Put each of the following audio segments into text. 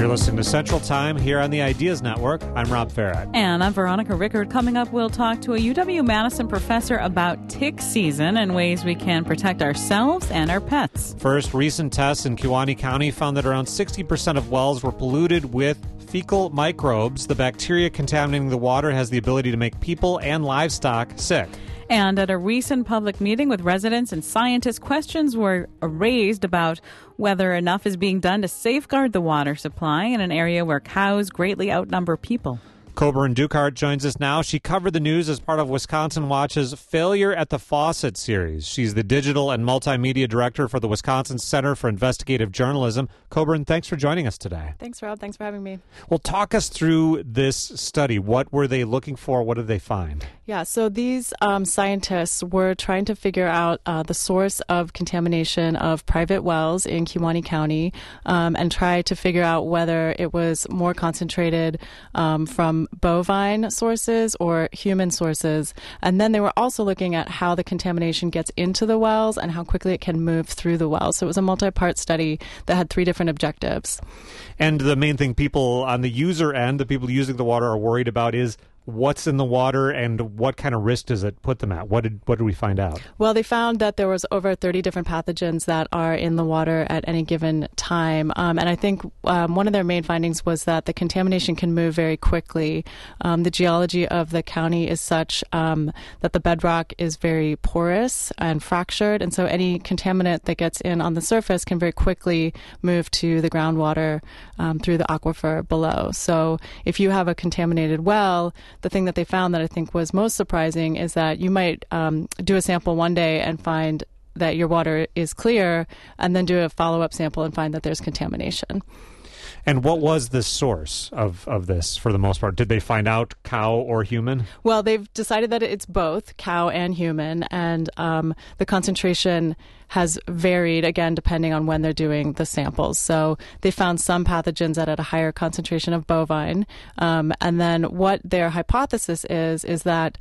You're listening to Central Time here on the Ideas Network. I'm Rob Farrett. And I'm Veronica Rickard. Coming up, we'll talk to a UW-Madison professor about tick season and ways we can protect ourselves and our pets. First, recent tests in Kewaunee County found that around 60% of wells were polluted with fecal microbes. The bacteria contaminating the water has the ability to make people and livestock sick. And at a recent public meeting with residents and scientists, questions were raised about whether enough is being done to safeguard the water supply in an area where cows greatly outnumber people. Coburn Ducart joins us now. She covered the news as part of Wisconsin Watch's Failure at the Faucet series. She's the digital and multimedia director for the Wisconsin Center for Investigative Journalism. Coburn, thanks for joining us today. Thanks, Rob. Thanks for having me. Well, talk us through this study. What were they looking for? What did they find? Yeah, so these scientists were trying to figure out the source of contamination of private wells in Kewaunee County and try to figure out whether it was more concentrated from bovine sources or human sources. And then they were also looking at how the contamination gets into the wells and how quickly it can move through the wells. So it was a multi-part study that had 3 different objectives. And the main thing people on the user end, the people using the water, are worried about is what's in the water and what kind of risk does it put them at? What did we find out? Well, they found that there was over 30 different pathogens that are in the water at any given time. And I think one of their main findings was that the contamination can move very quickly. The geology of the county is such that the bedrock is very porous and fractured. And so any contaminant that gets in on the surface can very quickly move to the groundwater through the aquifer below. So if you have a contaminated well, the thing that they found that I think was most surprising is that you might do a sample one day and find that your water is clear, and then do a follow-up sample and find that there's contamination. And what was the source of this for the most part? Did they find out cow or human? Well, they've decided that it's both cow and human, and the concentration has varied, again, depending on when they're doing the samples. So they found some pathogens at a higher concentration of bovine. And then what their hypothesis is that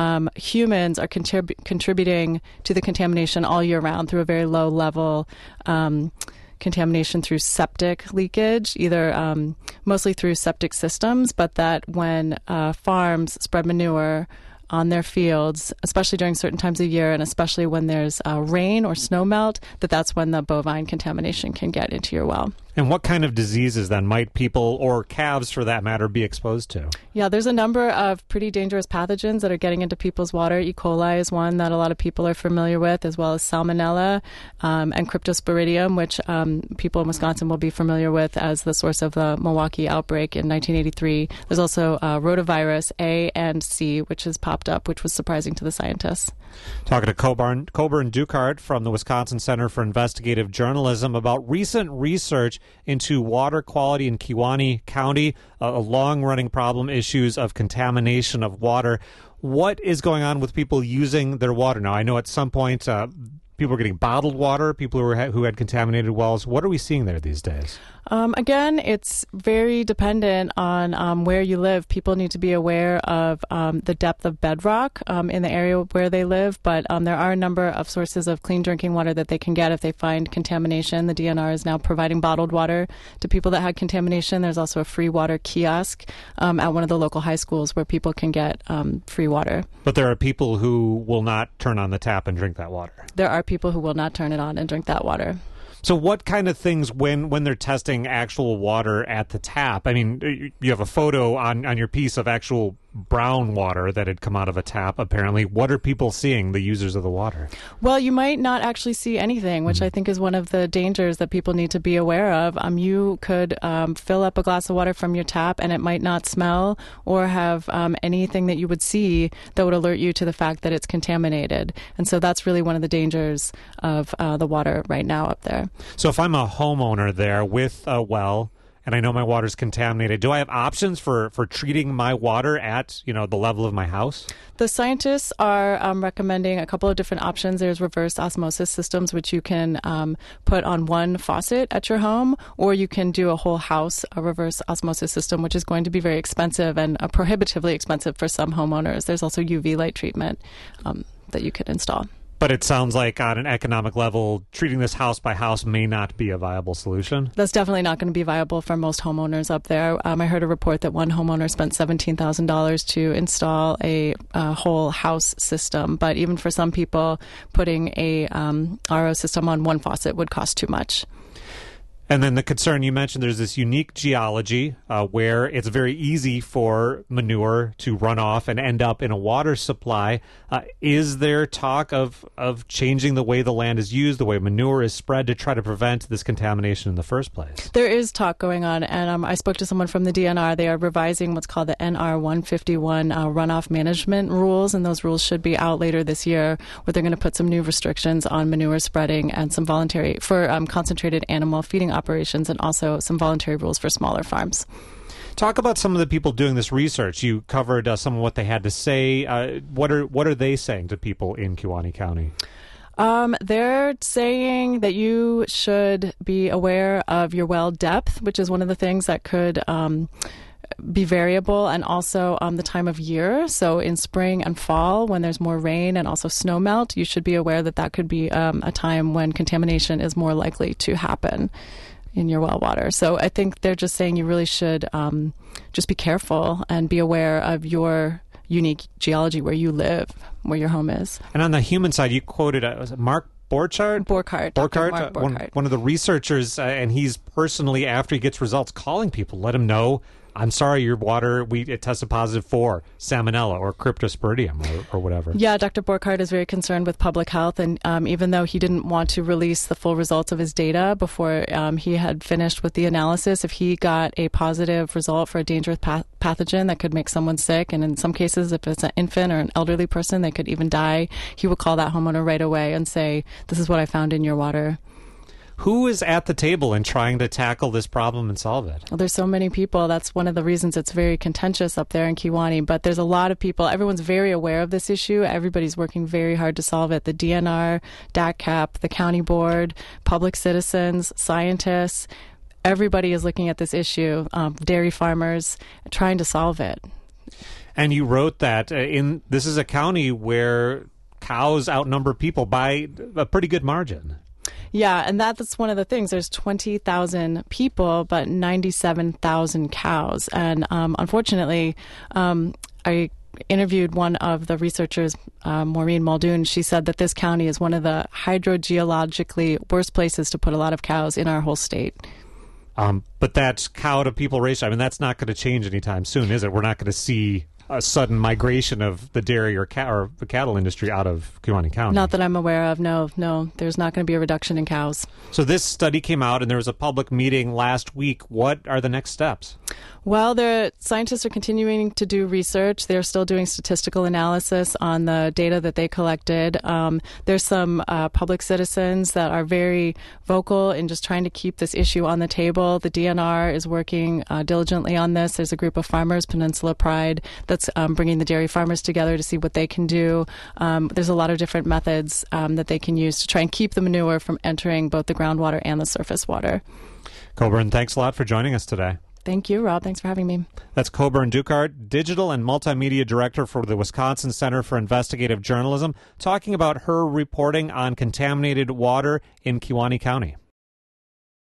humans are contributing to the contamination all year round through a very low level contamination through septic leakage, either mostly through septic systems, but that when farms spread manure on their fields, especially during certain times of year and especially when there's rain or snow melt, that's when the bovine contamination can get into your well. And what kind of diseases then might people, or calves for that matter, be exposed to? Yeah, there's a number of pretty dangerous pathogens that are getting into people's water. E. coli is one that a lot of people are familiar with, as well as Salmonella and Cryptosporidium, which people in Wisconsin will be familiar with as the source of the Milwaukee outbreak in 1983. There's also rotavirus A and C, which has popped up, which was surprising to the scientists. Talking to Coburn Ducart from the Wisconsin Center for Investigative Journalism about recent research into water quality in Kewaunee County, a long-running problem, issues of contamination of water. What is going on with people using their water now? I know at some point people were getting bottled water, people who had contaminated wells. What are we seeing there these days? Again, it's very dependent on where you live. People need to be aware of the depth of bedrock in the area where they live, but there are a number of sources of clean drinking water that they can get if they find contamination. The DNR is now providing bottled water to people that had contamination. There's also a free water kiosk at one of the local high schools where people can get free water. But there are people who will not turn on the tap and drink that water. There are people who will not turn it on and drink that water. So what kind of things, when they're testing actual water at the tap, I mean, you have a photo on your piece of actual brown water that had come out of a tap, apparently. What are people seeing, the users of the water? Well, you might not actually see anything, which I think is one of the dangers that people need to be aware of. You could fill up a glass of water from your tap and it might not smell or have anything that you would see that would alert you to the fact that it's contaminated. And so that's really one of the dangers of the water right now up there. So if I'm a homeowner there with a well, and I know my water's contaminated, do I have options for treating my water at, the level of my house? The scientists are recommending a couple of different options. There's reverse osmosis systems, which you can put on one faucet at your home, or you can do a whole house, a reverse osmosis system, which is going to be very expensive and prohibitively expensive for some homeowners. There's also UV light treatment that you could install. But it sounds like on an economic level, treating this house by house may not be a viable solution. That's definitely not going to be viable for most homeowners up there. I heard a report that one homeowner spent $17,000 to install a whole house system. But even for some people, putting a RO system on one faucet would cost too much. And then the concern you mentioned, there's this unique geology where it's very easy for manure to run off and end up in a water supply. Is there talk of changing the way the land is used, the way manure is spread to try to prevent this contamination in the first place? There is talk going on, and I spoke to someone from the DNR. They are revising what's called the NR 151 runoff management rules, and those rules should be out later this year, where they're going to put some new restrictions on manure spreading and some voluntary for concentrated animal feeding operations, and also some voluntary rules for smaller farms. Talk about some of the people doing this research. You covered some of what they had to say. What are they saying to people in Kewaunee County? They're saying that you should be aware of your well depth, which is one of the things that could be variable, and also the time of year. So in spring and fall, when there's more rain and also snow melt, you should be aware that that could be a time when contamination is more likely to happen in your well water. So I think they're just saying you really should just be careful and be aware of your unique geology where you live, where your home is. And on the human side, you quoted was it Mark Borchardt? Borchardt, one of the researchers, and he's personally, after he gets results, calling people, let him know, I'm sorry, your water, it tested positive for salmonella or cryptosporidium or whatever. Yeah, Dr. Borchardt is very concerned with public health, and even though he didn't want to release the full results of his data before he had finished with the analysis, if he got a positive result for a dangerous pathogen that could make someone sick, and in some cases, if it's an infant or an elderly person, they could even die, he would call that homeowner right away and say, this is what I found in your water. Who is at the table in trying to tackle this problem and solve it? Well, there's so many people. That's one of the reasons it's very contentious up there in Kewaunee. But there's a lot of people. Everyone's very aware of this issue. Everybody's working very hard to solve it. The DNR, DACCAP, the county board, public citizens, scientists. Everybody is looking at this issue. Dairy farmers, trying to solve it. And you wrote that this is a county where cows outnumber people by a pretty good margin. Yeah, and that's one of the things. There's 20,000 people, but 97,000 cows. And unfortunately, I interviewed one of the researchers, Maureen Muldoon. She said that this county is one of the hydrogeologically worst places to put a lot of cows in our whole state. But that cow to people ratio, I mean, that's not going to change anytime soon, is it? We're not going to see a sudden migration of the dairy or the cattle industry out of Kewaunee County. Not that I'm aware of. No. There's not going to be a reduction in cows. So this study came out, and there was a public meeting last week. What are the next steps? Well, the scientists are continuing to do research. They're still doing statistical analysis on the data that they collected. There's some public citizens that are very vocal in just trying to keep this issue on the table. The DNR is working diligently on this. There's a group of farmers, Peninsula Pride, that's bringing the dairy farmers together to see what they can do. There's a lot of different methods that they can use to try and keep the manure from entering both the groundwater and the surface water. Coburn, thanks a lot for joining us today. Thank you, Rob. Thanks for having me. That's Coburn Ducart, Digital and Multimedia Director for the Wisconsin Center for Investigative Journalism, talking about her reporting on contaminated water in Kewaunee County.